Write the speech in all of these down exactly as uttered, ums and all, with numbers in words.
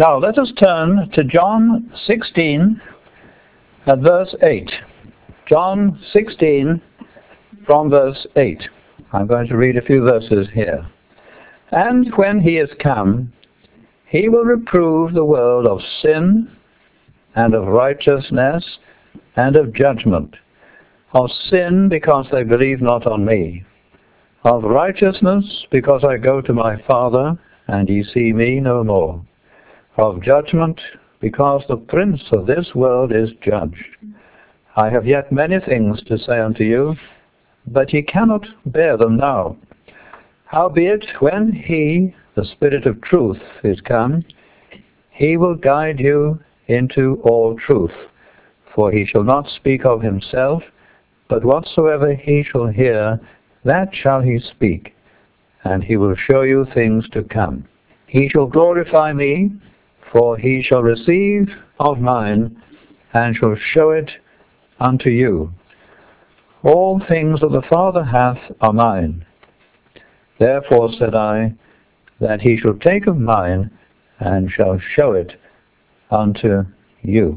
Now let us turn to John sixteen at verse eight. John sixteen from verse eight. I'm going to read a few verses here. And when he is come, he will reprove the world of sin, and of righteousness, and of judgment. Of sin, because they believe not on me. Of righteousness, because I go to my Father, and ye see me no more. Of judgment, because the prince of this world is judged. I have yet many things to say unto you, but ye cannot bear them now. Howbeit, when he, the Spirit of truth, is come, he will guide you into all truth. For he shall not speak of himself, but whatsoever he shall hear, that shall he speak, and he will show you things to come. He shall glorify me, for he shall receive of mine, and shall show it unto you. All things that the Father hath are mine. Therefore said I, that he shall take of mine, and shall show it unto you.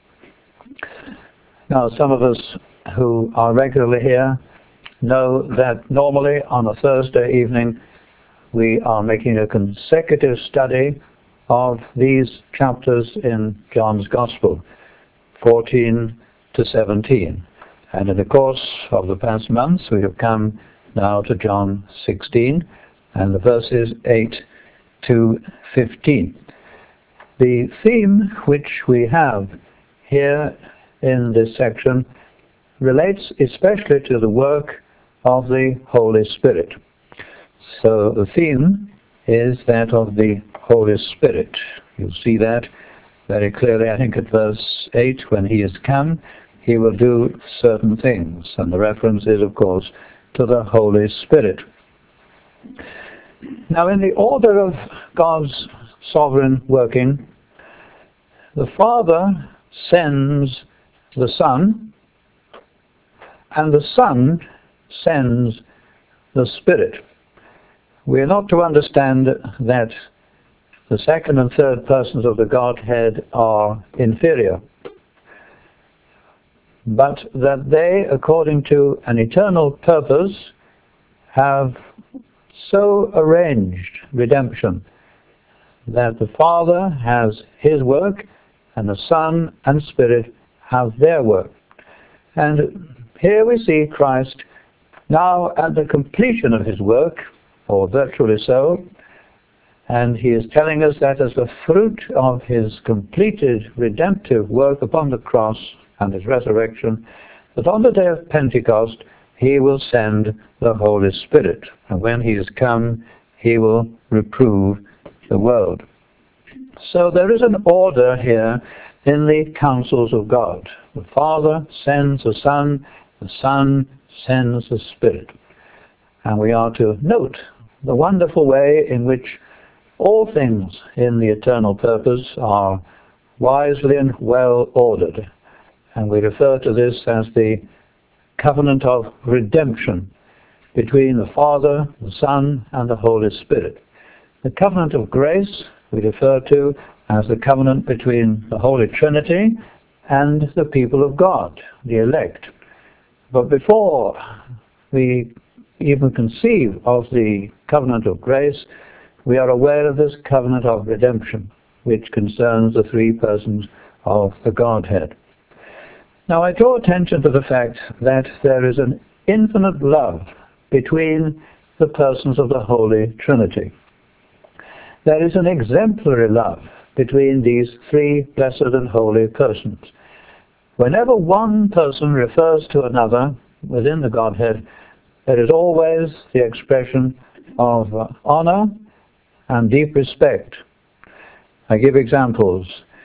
Now, some of us who are regularly here know that normally on a Thursday evening we are making a consecutive study of these chapters in John's Gospel, fourteen to seventeen. And in the course of the past months we have come now to John sixteen and the verses eight to fifteen. The theme which we have here in this section relates especially to the work of the Holy Spirit. So the theme is that of the Holy Spirit. You'll see that very clearly, I think, at verse eight. When he is come, he will do certain things. And the reference is, of course, to the Holy Spirit. Now, in the order of God's sovereign working, the Father sends the Son, and the Son sends the Spirit. We are not to understand that the second and third persons of the Godhead are inferior, but that they, according to an eternal purpose, have so arranged redemption that the Father has his work and the Son and Spirit have their work. And here we see Christ now at the completion of his work, or virtually so, and he is telling us that as the fruit of his completed redemptive work upon the cross and his resurrection, that on the day of Pentecost he will send the Holy Spirit. And when he is come, he will reprove the world. So there is an order here in the counsels of God. The Father sends the Son, the Son sends the Spirit. And we are to note the wonderful way in which all things in the eternal purpose are wisely and well ordered. And we refer to this as the covenant of redemption between the Father, the Son, and the Holy Spirit. The covenant of grace we refer to as the covenant between the Holy Trinity and the people of God, the elect. But before we even conceive of the covenant of grace, we are aware of this covenant of redemption, which concerns the three persons of the Godhead. Now, I draw attention to the fact that there is an infinite love between the persons of the Holy Trinity. There is an exemplary love between these three blessed and holy persons. Whenever one person refers to another within the Godhead, there is always the expression of uh, honor and deep respect. I give examples.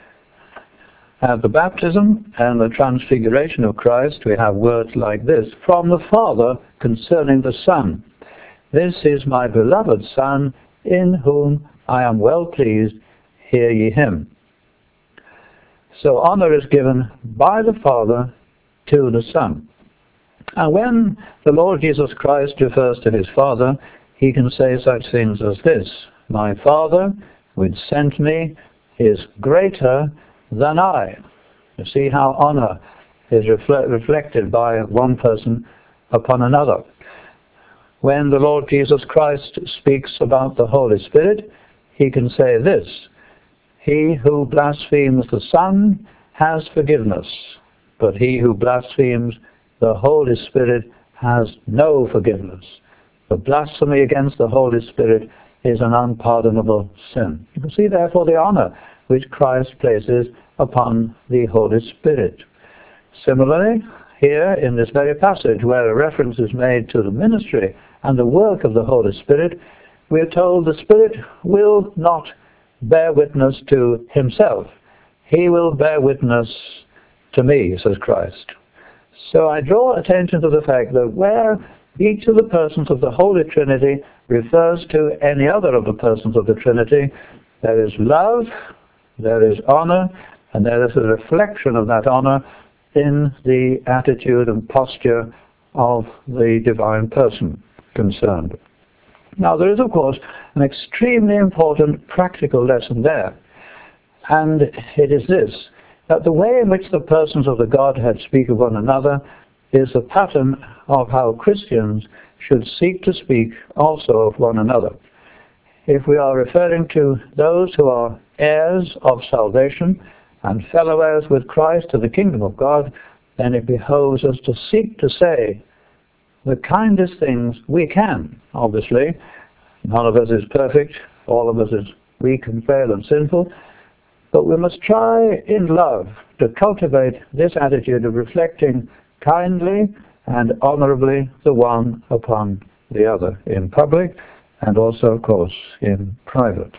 At the baptism and the transfiguration of Christ, we have words like this, from the Father concerning the Son. This is my beloved Son, in whom I am well pleased, hear ye him. So honor is given by the Father to the Son. And when the Lord Jesus Christ refers to his Father, he can say such things as this, my Father, which sent me, is greater than I. You see how honor is refle- reflected by one person upon another. When the Lord Jesus Christ speaks about the Holy Spirit, he can say this: he who blasphemes the Son has forgiveness, but he who blasphemes the Holy Spirit has no forgiveness. The blasphemy against the Holy Spirit is an unpardonable sin. You can see therefore the honor which Christ places upon the Holy Spirit. Similarly, here in this very passage where a reference is made to the ministry and the work of the Holy Spirit, we are told the Spirit will not bear witness to himself. He will bear witness to me, says Christ. So I draw attention to the fact that where each of the persons of the Holy Trinity refers to any other of the persons of the Trinity, there is love, there is honor, and there is a reflection of that honor in the attitude and posture of the divine person concerned. Now, there is, of course, an extremely important practical lesson there, and it is this, that the way in which the persons of the Godhead speak of one another is a pattern of how Christians should seek to speak also of one another. If we are referring to those who are heirs of salvation and fellow heirs with Christ to the kingdom of God, then it behoves us to seek to say the kindest things we can. Obviously, none of us is perfect, all of us is weak and frail and sinful, but we must try in love to cultivate this attitude of reflecting kindly and honorably the one upon the other in public and also, of course, in private.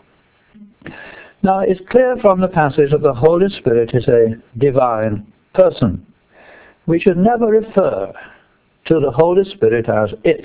Now, it's clear from the passage that the Holy Spirit is a divine person. We should never refer to the Holy Spirit as it.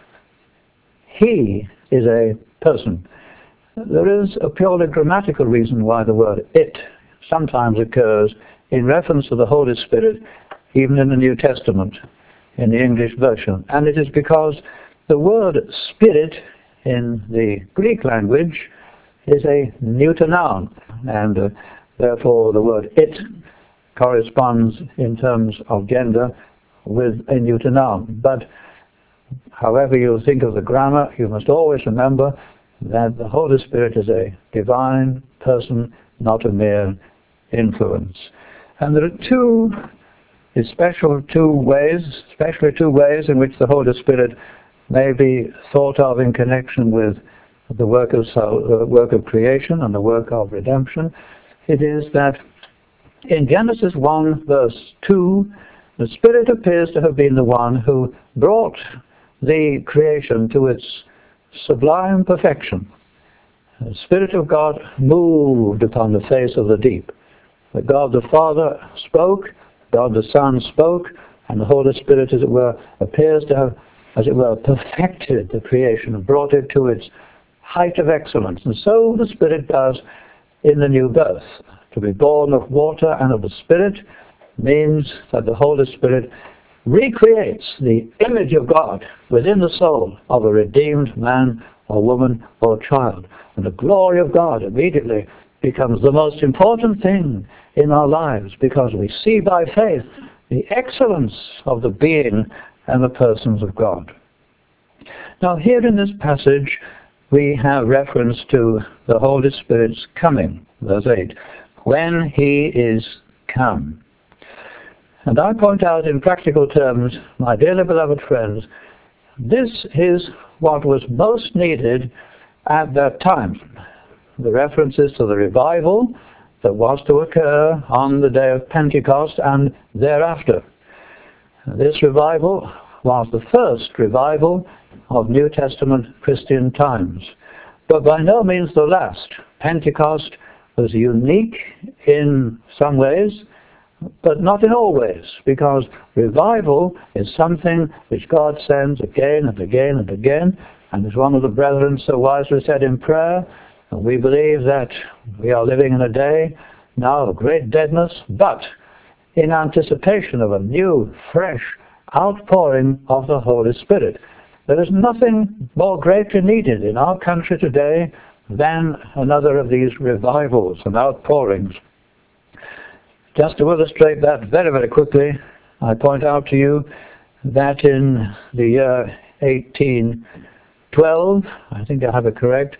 He is a person. There is a purely grammatical reason why the word it sometimes occurs in reference to the Holy Spirit, even in the New Testament, in the English version. And it is because the word spirit in the Greek language is a neuter noun, and uh, therefore the word it corresponds in terms of gender with a neuter noun. But however you think of the grammar, you must always remember that the Holy Spirit is a divine person, not a mere influence. And there are two, especially two ways, especially two ways in which the Holy Spirit may be thought of in connection with the work of, uh, work of creation and the work of redemption. It is that in Genesis one verse two, the Spirit appears to have been the one who brought the creation to its sublime perfection. The Spirit of God moved upon the face of the deep. That God the Father spoke, God the Son spoke, and the Holy Spirit, as it were, appears to have, as it were, perfected the creation and brought it to its height of excellence. And so the Spirit does in the new birth. To be born of water and of the Spirit means that the Holy Spirit recreates the image of God within the soul of a redeemed man or woman or child. And the glory of God immediately becomes the most important thing in our lives, because we see by faith the excellence of the being and the persons of God. Now, here in this passage, we have reference to the Holy Spirit's coming, verse eight, when he is come. And I point out in practical terms, my dearly beloved friends, this is what was most needed at that time. The references to the revival that was to occur on the day of Pentecost and thereafter. This revival was the first revival of New Testament Christian times, but by no means the last. Pentecost was unique in some ways, but not in all ways, because revival is something which God sends again and again and again, and as one of the brethren so wisely said in prayer, we believe that we are living in a day now of great deadness, but in anticipation of a new, fresh outpouring of the Holy Spirit. There is nothing more greatly needed in our country today then another of these revivals and outpourings. Just to illustrate that very, very quickly, I point out to you that in the year eighteen twelve, I think I have it correct,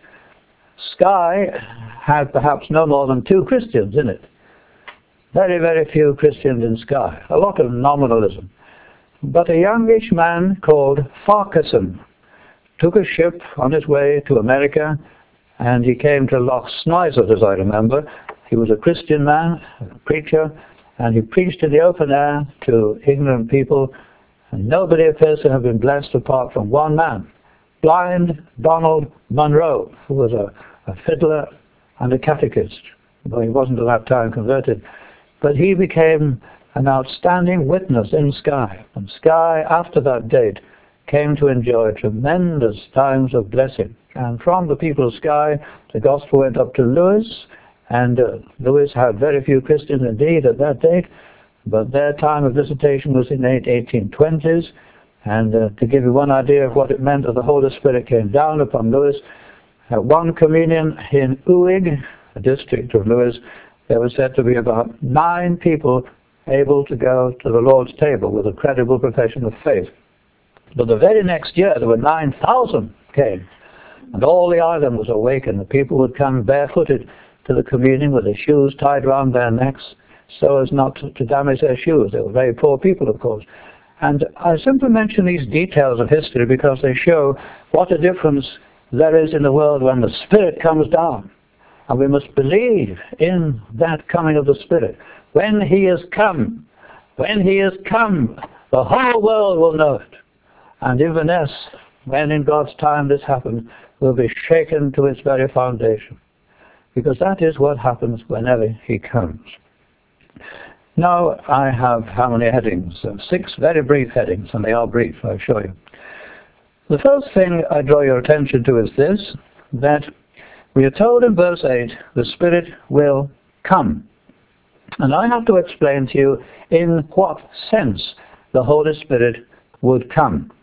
Skye had perhaps no more than two Christians in it. Very, very few Christians in Skye. A lot of nominalism. But a youngish man called Farquharson took a ship on his way to America, and he came to Loch Snizort, as I remember. He was a Christian man, a preacher, and he preached in the open air to ignorant people, and nobody appears to have been blessed apart from one man, blind Donald Munro, who was a, a fiddler and a catechist, though he wasn't at that time converted. But he became an outstanding witness in Skye, and Skye, after that date, came to enjoy tremendous times of blessing. And from the people of Skye, the gospel went up to Lewis, and uh, Lewis had very few Christians indeed at that date, but their time of visitation was in the eighteen twenties, and uh, to give you one idea of what it meant that the Holy Spirit came down upon Lewis, at one communion in Uig, a district of Lewis, there was said to be about nine people able to go to the Lord's table with a credible profession of faith. But the very next year there were nine thousand came, and all the island was awakened. The people would come barefooted to the communion with their shoes tied round their necks so as not to, to damage their shoes. They were very poor people, of course. And I simply mention these details of history because they show what a difference there is in the world when the Spirit comes down. And we must believe in that coming of the Spirit. When He is come, when He is come, the whole world will know it. And Inverness, when in God's time this happens, will be shaken to its very foundation. Because that is what happens whenever He comes. Now I have how many headings? Uh, six very brief headings, and they are brief, I assure you. The first thing I draw your attention to is this, that we are told in verse eight, the Spirit will come. And I have to explain to you in what sense the Holy Spirit would come.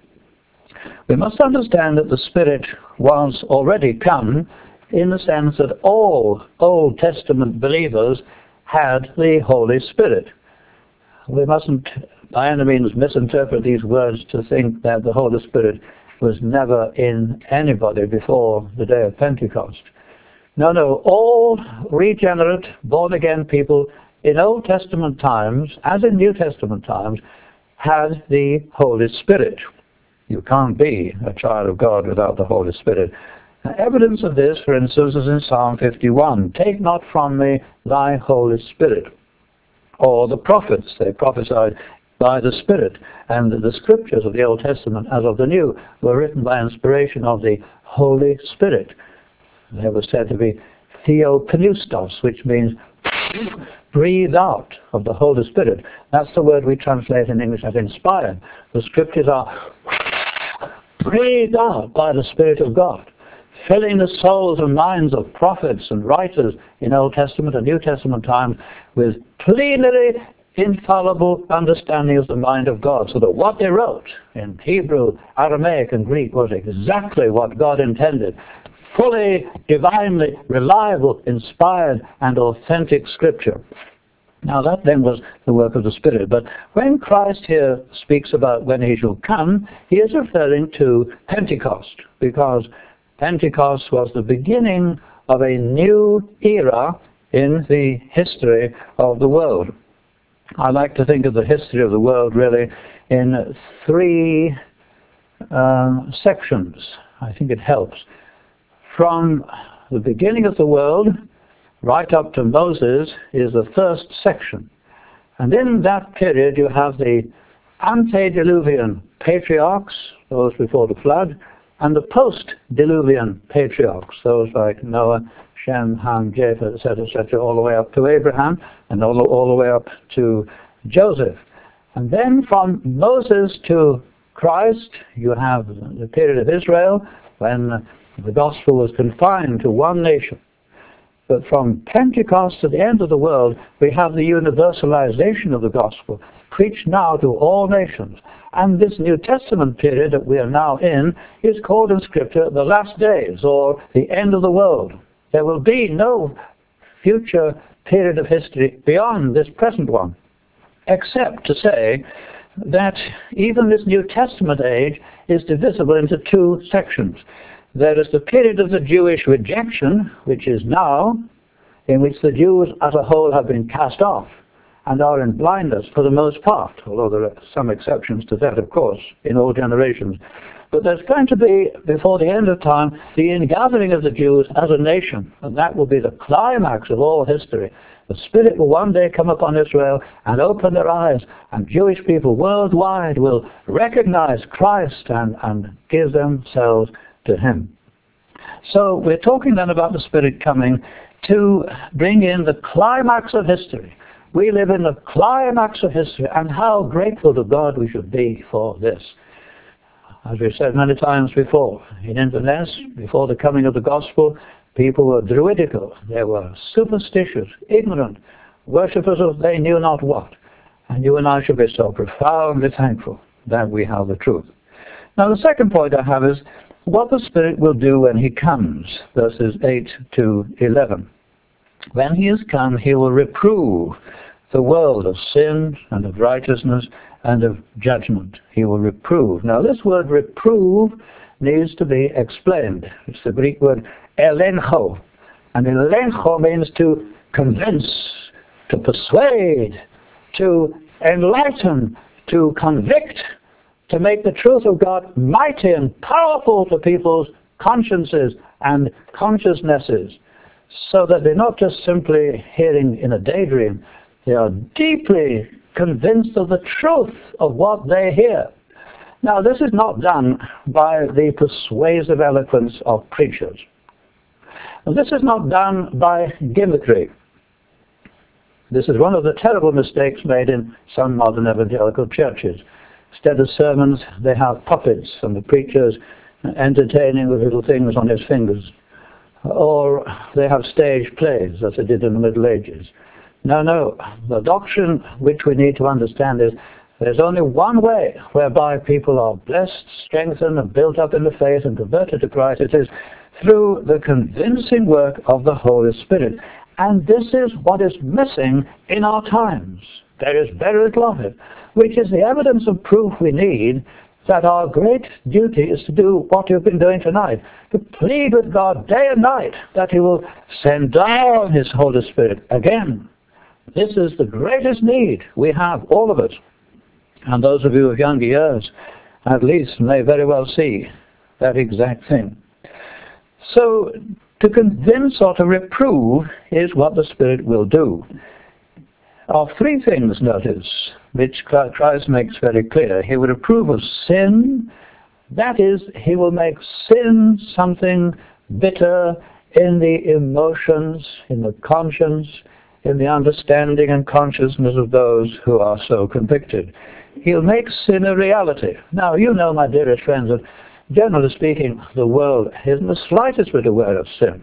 We must understand that the Spirit was already come in the sense that all Old Testament believers had the Holy Spirit. We mustn't by any means misinterpret these words to think that the Holy Spirit was never in anybody before the day of Pentecost. No, no, all regenerate, born-again people in Old Testament times, as in New Testament times, had the Holy Spirit. You can't be a child of God without the Holy Spirit. Now, evidence of this, for instance, is in Psalm fifty-one. Take not from me thy Holy Spirit. Or the prophets, they prophesied by the Spirit. And the scriptures of the Old Testament, as of the New, were written by inspiration of the Holy Spirit. They were said to be theopneustos, which means breathed out of the Holy Spirit. That's the word we translate in English as inspired. The scriptures are breathed out by the Spirit of God, filling the souls and minds of prophets and writers in Old Testament and New Testament times with plenary, infallible understanding of the mind of God, so that what they wrote in Hebrew, Aramaic, and Greek was exactly what God intended. Fully, divinely, reliable, inspired, and authentic Scripture. Now that then was the work of the Spirit. But when Christ here speaks about when He shall come, He is referring to Pentecost, because Pentecost was the beginning of a new era in the history of the world. I like to think of the history of the world really in three uh, sections. I think it helps. From the beginning of the world right up to Moses is the first section. And in that period you have the antediluvian patriarchs, those before the flood, and the post-diluvian patriarchs, those like Noah, Shem, Ham, Japheth, et cetera, et cetera, all the way up to Abraham, and all, all the way up to Joseph. And then from Moses to Christ, you have the period of Israel, when the gospel was confined to one nation. But from Pentecost to the end of the world, we have the universalization of the gospel, preach now to all nations. And this New Testament period that we are now in is called in Scripture the last days, or the end of the world. There will be no future period of history beyond this present one, except to say that even this New Testament age is divisible into two sections. There is the period of the Jewish rejection, which is now, in which the Jews as a whole have been cast off and are in blindness for the most part, although there are some exceptions to that, of course, in all generations. But there's going to be, before the end of time, the ingathering of the Jews as a nation, and that will be the climax of all history. The Spirit will one day come upon Israel and open their eyes, and Jewish people worldwide will recognize Christ and, and give themselves to Him. So we're talking then about the Spirit coming to bring in the climax of history. We live in the climax of history, and how grateful to God we should be for this. As we've said many times before, in Inverness, before the coming of the gospel, people were druidical. They were superstitious, ignorant, worshippers of they knew not what. And you and I should be so profoundly thankful that we have the truth. Now the second point I have is what the Spirit will do when He comes, verses eight to eleven. When He is come, He will reprove the world of sin and of righteousness and of judgment. He will reprove. Now this word reprove needs to be explained. It's the Greek word elencho. And elencho means to convince, to persuade, to enlighten, to convict, to make the truth of God mighty and powerful to people's consciences and consciousnesses, so that they're not just simply hearing in a daydream, they are deeply convinced of the truth of what they hear. Now, this is not done by the persuasive eloquence of preachers. This is not done by gimmickry. This is one of the terrible mistakes made in some modern evangelical churches. Instead of sermons, they have puppets, and the preacher's entertaining with little things on his fingers. Or they have stage plays, as they did in the Middle Ages. No, no. The doctrine which we need to understand is there's only one way whereby people are blessed, strengthened, and built up in the faith and converted to Christ. It is through the convincing work of the Holy Spirit. And this is what is missing in our times. There is very little of it, which is the evidence and proof we need that our great duty is to do what you've been doing tonight, to plead with God day and night that He will send down His Holy Spirit again. This is the greatest need we have, all of us. And those of you of younger years, at least, may very well see that exact thing. So, to convince or to reprove is what the Spirit will do. Of three things, notice, which Christ makes very clear. He will reprove of sin. That is, He will make sin something bitter in the emotions, in the conscience, in the understanding and consciousness of those who are so convicted. He'll make sin a reality. Now, you know, my dearest friends, that generally speaking, the world isn't the slightest bit aware of sin.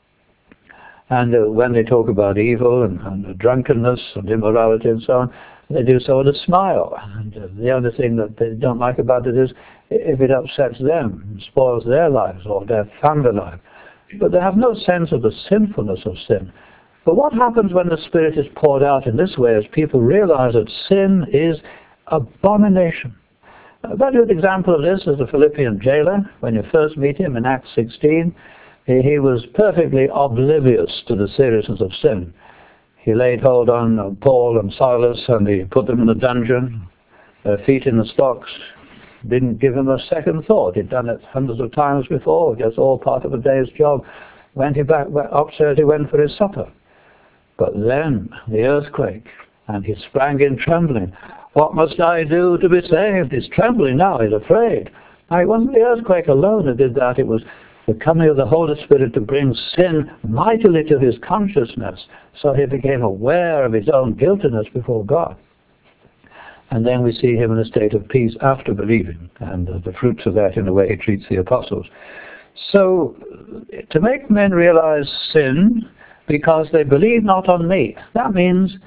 And uh, when they talk about evil and, and drunkenness and immorality and so on, they do so with a smile. And uh, the only thing that they don't like about it is if it upsets them, and spoils their lives or their family life. But they have no sense of the sinfulness of sin. But what happens when the Spirit is poured out in this way is people realize that sin is abomination. A very good example of this is the Philippian jailer. When you first meet him in Acts sixteen, he was perfectly oblivious to the seriousness of sin. He laid hold on Paul and Silas and he put them in the dungeon, their feet in the stocks, didn't give them a second thought. He'd done it hundreds of times before, just all part of a day's job. Went he back upstairs, he went for his supper. But then the earthquake, and he sprang in trembling. What must I do to be saved? He's trembling now, he's afraid. Now, it wasn't the earthquake alone that did that, it was the coming of the Holy Spirit to bring sin mightily to his consciousness, so he became aware of his own guiltiness before God. And then we see him in a state of peace after believing, and uh, the fruits of that in the way he treats the apostles. So, to make men realize sin, because they believe not on me, that means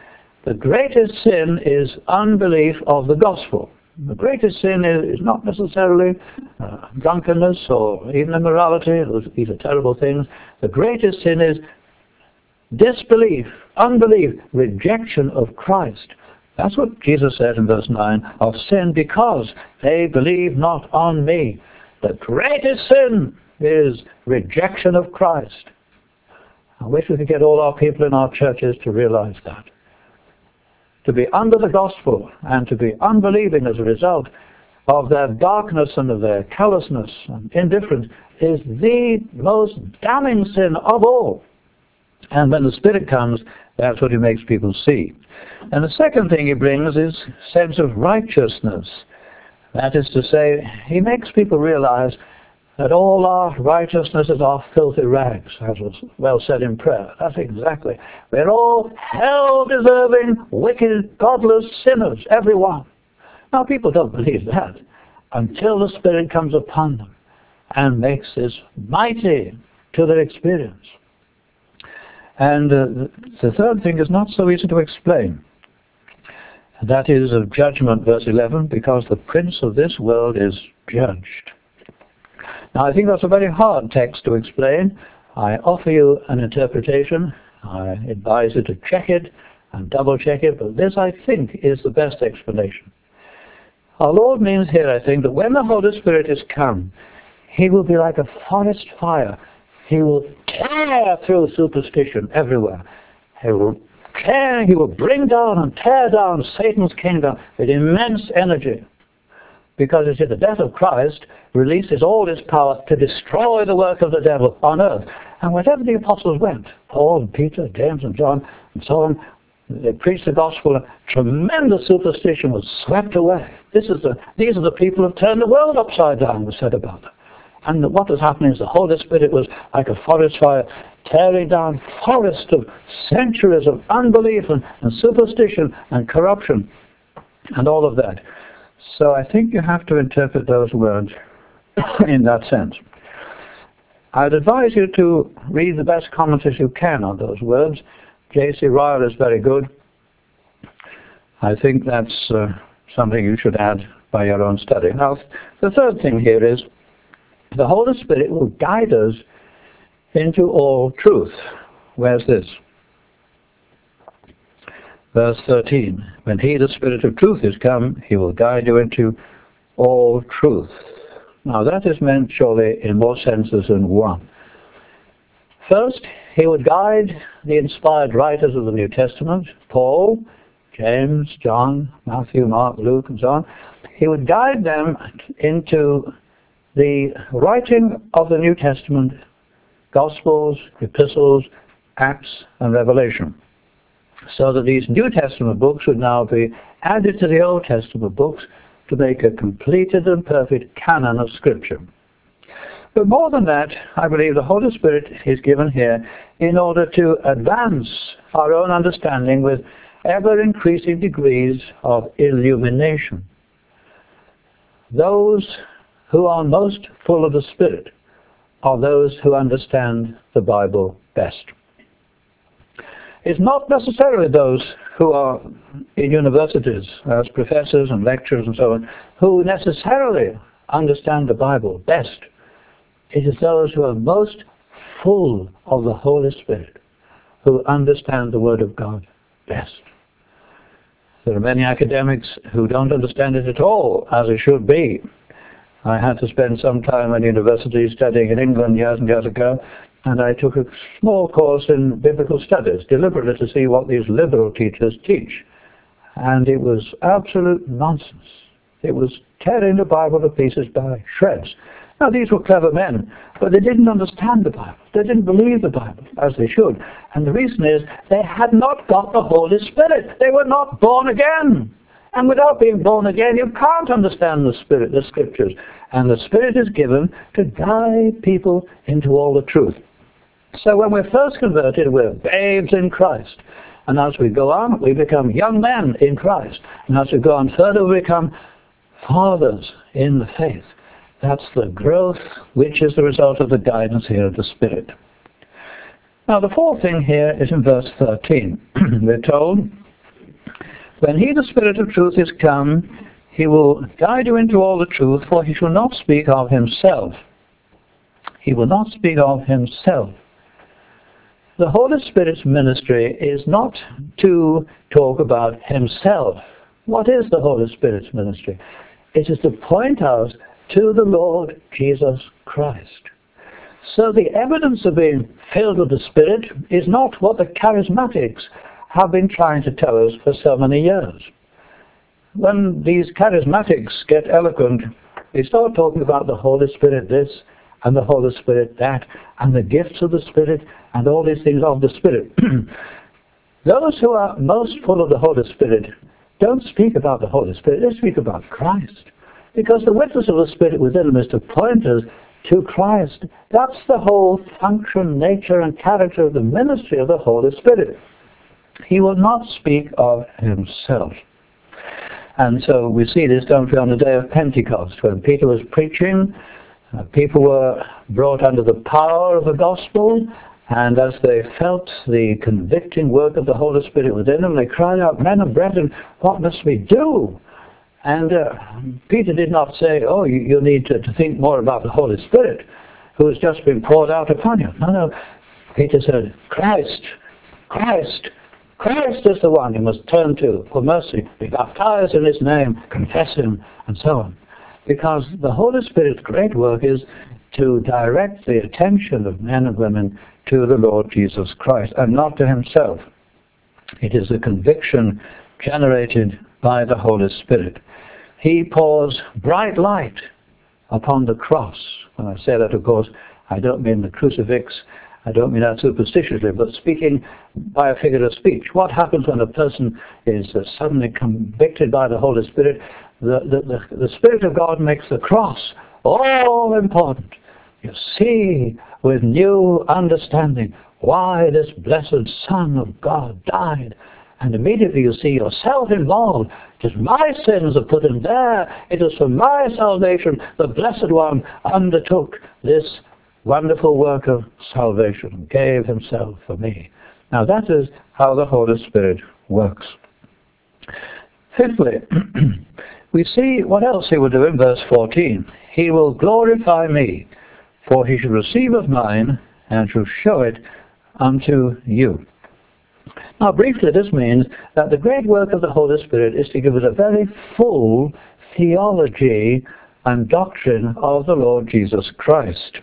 the greatest sin is unbelief of the gospel. The greatest sin is, is not necessarily uh, drunkenness or even immorality. Those, these are terrible things. The greatest sin is disbelief, unbelief, rejection of Christ. That's what Jesus said in verse nine, of sin because they believe not on me. The greatest sin is rejection of Christ. I wish we could get all our people in our churches to realize that. To be under the gospel and to be unbelieving as a result of their darkness and of their callousness and indifference is the most damning sin of all. And when the Spirit comes, that's what he makes people see. And the second thing he brings is sense of righteousness. That is to say, he makes people realize that all our righteousnesses are filthy rags, as was well said in prayer. That's exactly. We're all hell-deserving, wicked, godless sinners, everyone. Now, people don't believe that until the Spirit comes upon them and makes this mighty to their experience. And uh, the third thing is not so easy to explain. That is of judgment, verse eleven, because the prince of this world is judged. Now, I think that's a very hard text to explain. I offer you an interpretation. I advise you to check it and double-check it, but this, I think, is the best explanation. Our Lord means here, I think, that when the Holy Spirit is come, he will be like a forest fire. He will tear through superstition everywhere. He will tear, he will bring down and tear down Satan's kingdom with immense energy. Because, you see, the death of Christ releases all his power to destroy the work of the devil on earth. And wherever the apostles went, Paul and Peter, James and John, and so on, they preached the gospel, and tremendous superstition was swept away. This is the, these are the people who have turned the world upside down, was said about them. And what was happening is the Holy Spirit was like a forest fire, tearing down forests of centuries of unbelief and, and superstition and corruption and all of that. So I think you have to interpret those words in that sense. I'd advise you to read the best commentaries you can on those words. J C Ryle is very good. I think that's uh, something you should add by your own study. Now, the third thing here is the Holy Spirit will guide us into all truth. Where's this? Verse thirteen. When he, the Spirit of truth, is come, he will guide you into all truth. Now that is meant surely in more senses than one. First, he would guide the inspired writers of the New Testament, Paul, James, John, Matthew, Mark, Luke, and so on. He would guide them into the writing of the New Testament, Gospels, Epistles, Acts, and Revelation, so that these New Testament books would now be added to the Old Testament books to make a completed and perfect canon of Scripture. But more than that, I believe the Holy Spirit is given here in order to advance our own understanding with ever-increasing degrees of illumination. Those who are most full of the Spirit are those who understand the Bible best. It's not necessarily those who are in universities as professors and lecturers and so on who necessarily understand the Bible best. It is those who are most full of the Holy Spirit who understand the Word of God best. There are many academics who don't understand it at all as it should be. I had to spend some time at university studying in England years and years ago, and I took a small course in biblical studies, deliberately to see what these liberal teachers teach. And it was absolute nonsense. It was tearing the Bible to pieces by shreds. Now, these were clever men, but they didn't understand the Bible. They didn't believe the Bible, as they should. And the reason is they had not got the Holy Spirit. They were not born again. And without being born again, you can't understand the Spirit, the Scriptures. And the Spirit is given to guide people into all the truth. So when we're first converted, we're babes in Christ. And as we go on, we become young men in Christ. And as we go on further, we become fathers in the faith. That's the growth which is the result of the guidance here of the Spirit. Now the fourth thing here is in verse thirteen. We're told, When he, the Spirit of truth, is come, he will guide you into all the truth, for he shall not speak of himself. He will not speak of himself. The Holy Spirit's ministry is not to talk about himself. What is the Holy Spirit's ministry? It is to point out to the Lord Jesus Christ. So the evidence of being filled with the Spirit is not what the charismatics have been trying to tell us for so many years. When these charismatics get eloquent, they start talking about the Holy Spirit this, and the Holy Spirit that, and the gifts of the Spirit, and all these things of the Spirit. Those who are most full of the Holy Spirit don't speak about the Holy Spirit, they speak about Christ. Because the witness of the Spirit within them is to point us to Christ. That's the whole function, nature, and character of the ministry of the Holy Spirit. He will not speak of himself. And so we see this, don't we, on the day of Pentecost, when Peter was preaching, uh, people were brought under the power of the gospel, and as they felt the convicting work of the Holy Spirit within them, they cried out, "Men and brethren, what must we do?" And uh, Peter did not say, "Oh, you, you need to, to think more about the Holy Spirit, who has just been poured out upon you." No, no. Peter said, Christ, Christ, Christ is the one you must turn to for mercy. Be baptized in his name, confess him, and so on. Because the Holy Spirit's great work is to direct the attention of men and women to the Lord Jesus Christ, and not to himself. It is a conviction generated by the Holy Spirit. He pours bright light upon the cross. When I say that, of course, I don't mean the crucifix. I don't mean that superstitiously, but speaking by a figure of speech. What happens when a person is uh, suddenly convicted by the Holy Spirit? The, the, the, the Spirit of God makes the cross all important. You see with new understanding why this blessed Son of God died. And immediately you see yourself involved. It is my sins are put in there. It is for my salvation. The Blessed One undertook this wonderful work of salvation and gave himself for me. Now that is how the Holy Spirit works. Fifthly, we see what else he will do in verse fourteen. He will glorify me, for he shall receive of mine and shall show it unto you. Now briefly, this means that the great work of the Holy Spirit is to give us a very full theology and doctrine of the Lord Jesus Christ.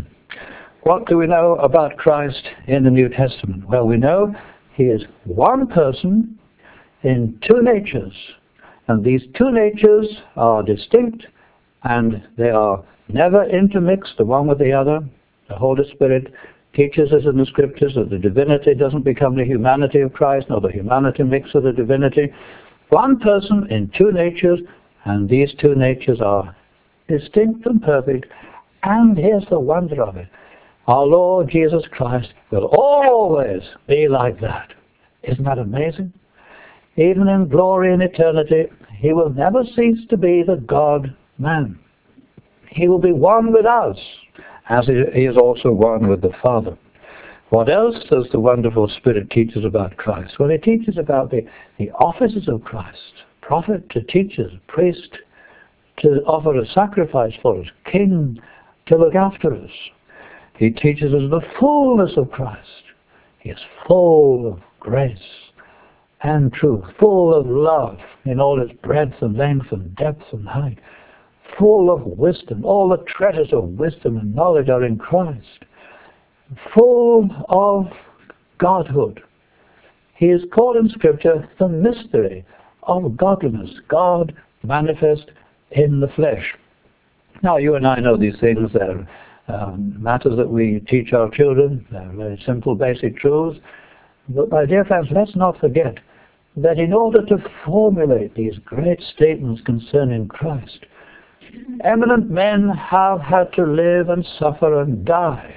What do we know about Christ in the New Testament? Well, we know he is one person in two natures. And these two natures are distinct, and they are never intermixed, the one with the other. The Holy Spirit teaches us in the Scriptures that the divinity doesn't become the humanity of Christ, nor the humanity mixed with the divinity. One person in two natures, and these two natures are distinct and perfect. And here's the wonder of it. Our Lord Jesus Christ will always be like that. Isn't that amazing? Even in glory and eternity, he will never cease to be the God-man. He will be one with us, as he is also one with the Father. What else does the wonderful Spirit teach us about Christ? Well, he teaches about the, the offices of Christ. Prophet to teacher, priest to offer a sacrifice for us, king to look after us. He teaches us the fullness of Christ. He is full of grace and truth, full of love in all its breadth and length and depth and height, full of wisdom. All the treasures of wisdom and knowledge are in Christ, full of Godhood. He is called in Scripture the mystery of godliness, God manifest in the flesh. Now, you and I know these things. They're um, matters that we teach our children. They're very simple, basic truths. But, my dear friends, let's not forget that in order to formulate these great statements concerning Christ, eminent men have had to live and suffer and die.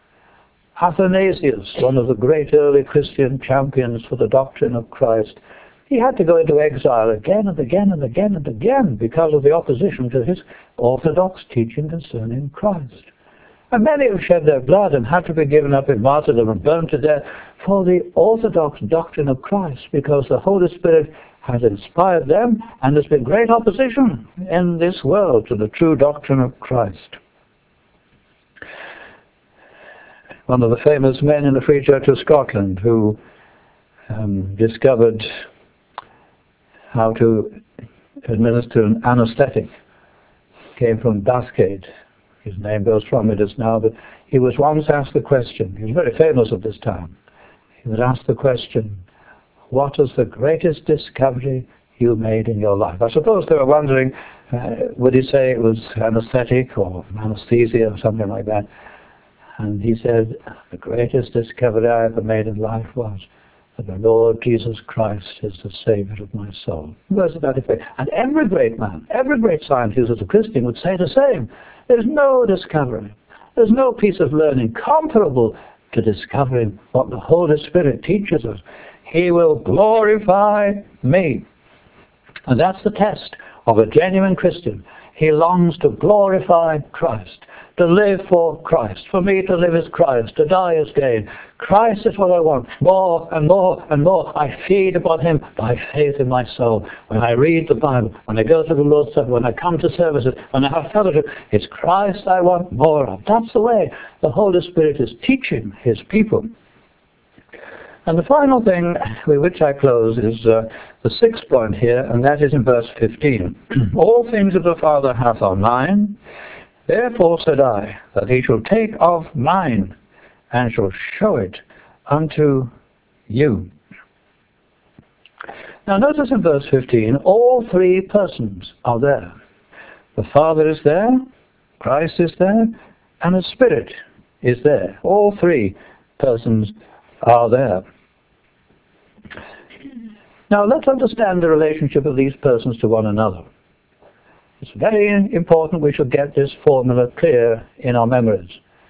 Athanasius, one of the great early Christian champions for the doctrine of Christ, he had to go into exile again and again and again and again because of the opposition to his orthodox teaching concerning Christ. And many have shed their blood and had to be given up in martyrdom and burned to death for the orthodox doctrine of Christ, because the Holy Spirit has inspired them, and there's been great opposition in this world to the true doctrine of Christ. One of the famous men in the Free Church of Scotland who um, discovered how to administer an anesthetic came from Bascade. His name goes from it as now, but he was once asked the question, he was very famous at this time, he was asked the question, what is the greatest discovery you made in your life? I suppose they were wondering, uh, would he say it was anesthetic or anesthesia or something like that? And he said, the greatest discovery I ever made in life was that the Lord Jesus Christ is the Savior of my soul. Words of that effect. And every great man, every great scientist as a Christian would say the same. There's no discovery, there's no piece of learning comparable to discovering what the Holy Spirit teaches us. He will glorify me. And that's the test of a genuine Christian. He longs to glorify Christ, to live for Christ. For me to live is Christ, to die is gain. Christ is what I want, more and more and more. I feed upon him by faith in my soul. When I read the Bible, when I go to the Lord's Supper, when I come to services, when I have fellowship, it's Christ I want more of. That's the way the Holy Spirit is teaching his people. And the final thing with which I close is uh, the sixth point here, and that is in verse fifteen. All things that the Father hath are mine. Therefore said I, that he shall take of mine, and shall show it unto you. Now notice in verse fifteen, all three persons are there. The Father is there, Christ is there, and the Spirit is there. All three persons are there. Now let's understand the relationship of these persons to one another. It's very important we should get this formula clear in our memories.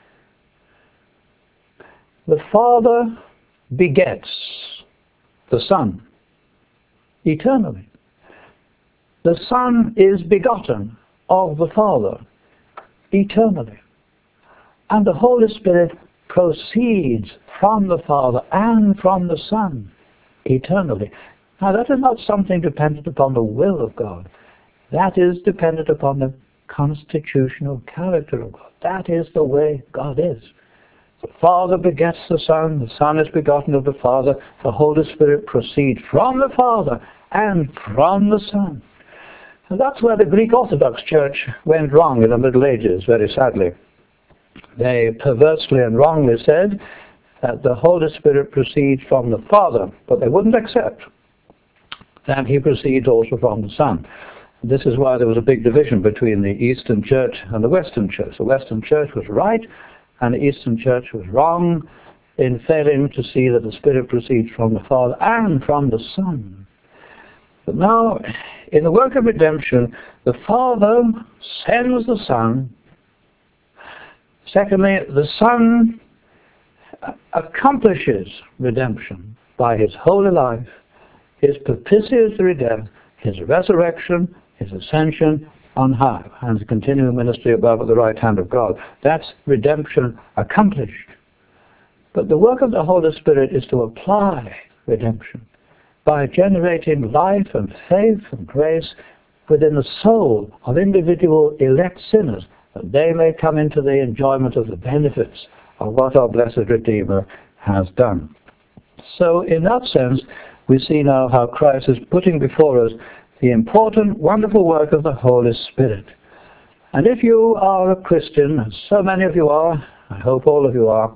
The Father begets the Son eternally. The Son is begotten of the Father eternally. And the Holy Spirit proceeds from the Father and from the Son eternally. Now that is not something dependent upon the will of God. That is dependent upon the constitutional character of God. That is the way God is. The Father begets the Son, the Son is begotten of the Father, the Holy Spirit proceeds from the Father and from the Son. And that's where the Greek Orthodox Church went wrong in the Middle Ages, very sadly. They perversely and wrongly said that the Holy Spirit proceeds from the Father, but they wouldn't accept that he proceeds also from the Son. This is why there was a big division between the Eastern Church and the Western Church. The Western Church was right, and the Eastern Church was wrong in failing to see that the Spirit proceeds from the Father and from the Son. But now, in the work of redemption, the Father sends the Son. Secondly, the Son accomplishes redemption by his holy life, his propitiatory death, his resurrection, his ascension on high, and his continuing ministry above at the right hand of God. That's redemption accomplished. But the work of the Holy Spirit is to apply redemption by generating life and faith and grace within the soul of individual elect sinners, that they may come into the enjoyment of the benefits of what our blessed Redeemer has done. So in that sense, we see now how Christ is putting before us the important, wonderful work of the Holy Spirit. And if you are a Christian, and so many of you are, I hope all of you are,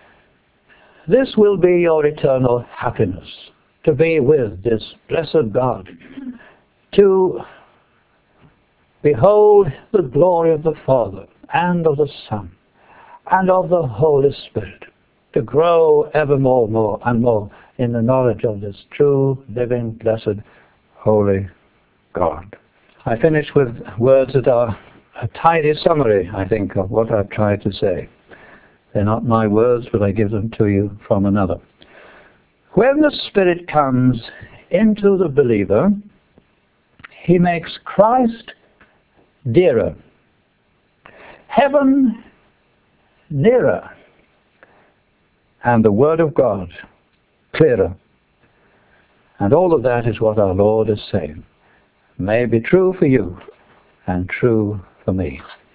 this will be your eternal happiness, to be with this blessed God, to behold the glory of the Father and of the Son and of the Holy Spirit, to grow ever more, more and more in the knowledge of this true, living, blessed, holy God. I finish with words that are a tidy summary, I think, of what I've tried to say. They're not my words, but I give them to you from another. When the Spirit comes into the believer, he makes Christ dearer, heaven nearer, and the Word of God clearer. And all of that is what our Lord is saying. May be true for you and true for me.